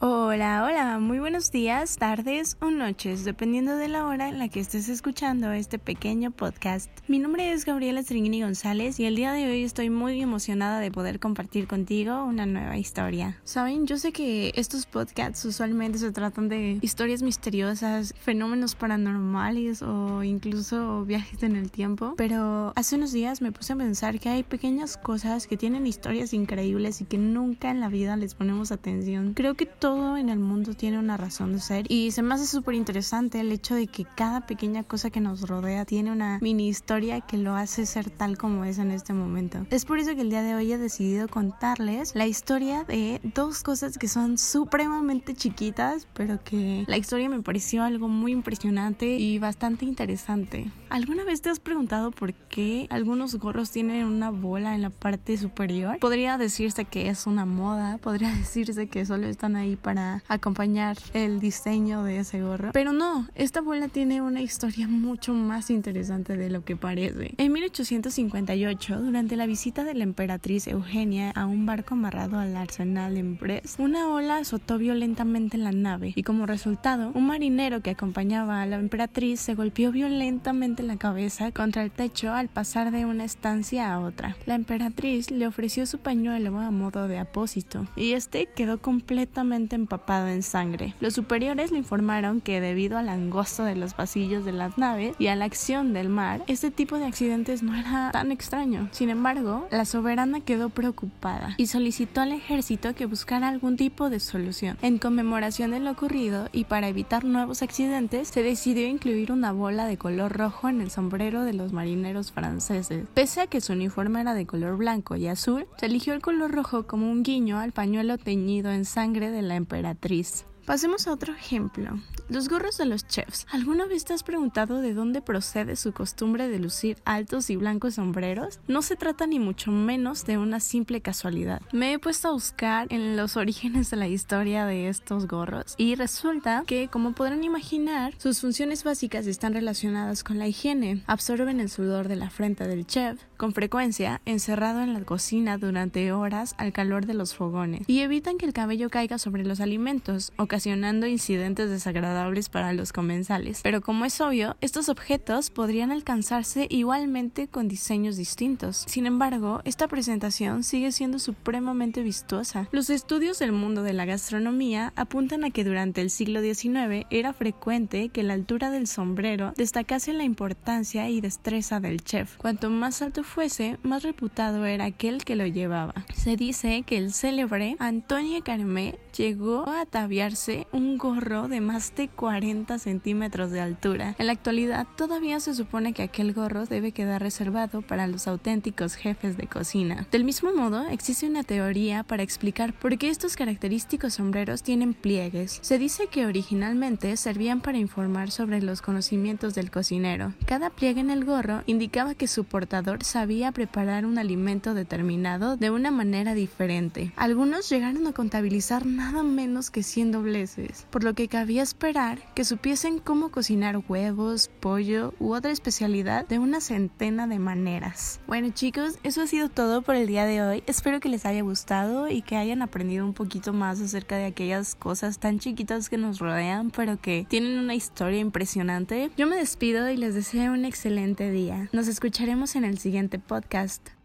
Hola, muy buenos días, tardes o noches, dependiendo de la hora en la que estés escuchando este pequeño podcast. Mi nombre es Gabriela Stringini González y el día de hoy estoy muy emocionada de poder compartir contigo una nueva historia. Saben, yo sé que estos podcasts usualmente se tratan de historias misteriosas, fenómenos paranormales o incluso viajes en el tiempo, pero hace unos días me puse a pensar que hay pequeñas cosas que tienen historias increíbles y que nunca en la vida les ponemos atención. Creo que todo en el mundo tiene una razón de ser y se me hace súper interesante el hecho de que cada pequeña cosa que nos rodea tiene una mini historia que lo hace ser tal como es en este momento. Es por eso que el día de hoy he decidido contarles la historia de dos cosas que son supremamente chiquitas, pero que la historia me pareció algo muy impresionante y bastante interesante. ¿Alguna vez te has preguntado por qué algunos gorros tienen una bola en la parte superior? Podría decirse que es una moda, podría decirse que solo están ahí para acompañar el diseño de ese gorro, pero no, esta bola tiene una historia mucho más interesante de lo que parece. En 1858, durante la visita de la emperatriz Eugenia a un barco amarrado al arsenal en Brest, una ola azotó violentamente la nave y como resultado, un marinero que acompañaba a la emperatriz se golpeó violentamente la cabeza contra el techo al pasar de una estancia a otra. La emperatriz le ofreció su pañuelo a modo de apósito y este quedó completamente empapado en sangre. Los superiores le informaron que debido al angosto de los pasillos de las naves y a la acción del mar, este tipo de accidentes no era tan extraño. Sin embargo, la soberana quedó preocupada y solicitó al ejército que buscara algún tipo de solución. En conmemoración de lo ocurrido y para evitar nuevos accidentes, se decidió incluir una bola de color rojo en el sombrero de los marineros franceses. Pese a que su uniforme era de color blanco y azul, se eligió el color rojo como un guiño al pañuelo teñido en sangre de la emperatriz. Pasemos a otro ejemplo. Los gorros de los chefs. ¿Alguna vez te has preguntado de dónde procede su costumbre de lucir altos y blancos sombreros? No se trata ni mucho menos de una simple casualidad. Me he puesto a buscar en los orígenes de la historia de estos gorros y resulta que, como podrán imaginar, sus funciones básicas están relacionadas con la higiene. Absorben el sudor de la frente del chef, con frecuencia encerrado en la cocina durante horas al calor de los fogones, y evitan que el cabello caiga sobre los alimentos, ocasionando incidentes desagradables para los comensales. Pero como es obvio, estos objetos podrían alcanzarse igualmente con diseños distintos. Sin embargo, esta presentación sigue siendo supremamente vistosa. Los estudios del mundo de la gastronomía apuntan a que durante el siglo XIX era frecuente que la altura del sombrero destacase la importancia y destreza del chef. Cuanto más alto fuese, más reputado era aquel que lo llevaba. Se dice que el célebre Antoine Carême llegó a ataviarse un gorro de más de 40 centímetros de altura. En la actualidad, todavía se supone que aquel gorro debe quedar reservado para los auténticos jefes de cocina. Del mismo modo, existe una teoría para explicar por qué estos característicos sombreros tienen pliegues. Se dice que originalmente servían para informar sobre los conocimientos del cocinero. Cada pliegue en el gorro indicaba que su portador sabía preparar un alimento determinado de una manera diferente. Algunos llegaron a contabilizar nada menos que 100 dobleces, por lo que cabía esperar que supiesen cómo cocinar huevos, pollo u otra especialidad de una centena de maneras. Bueno chicos, eso ha sido todo por el día de hoy. Espero que les haya gustado y que hayan aprendido un poquito más acerca de aquellas cosas tan chiquitas que nos rodean, pero que tienen una historia impresionante. Yo me despido y les deseo un excelente día. Nos escucharemos en el siguiente podcast.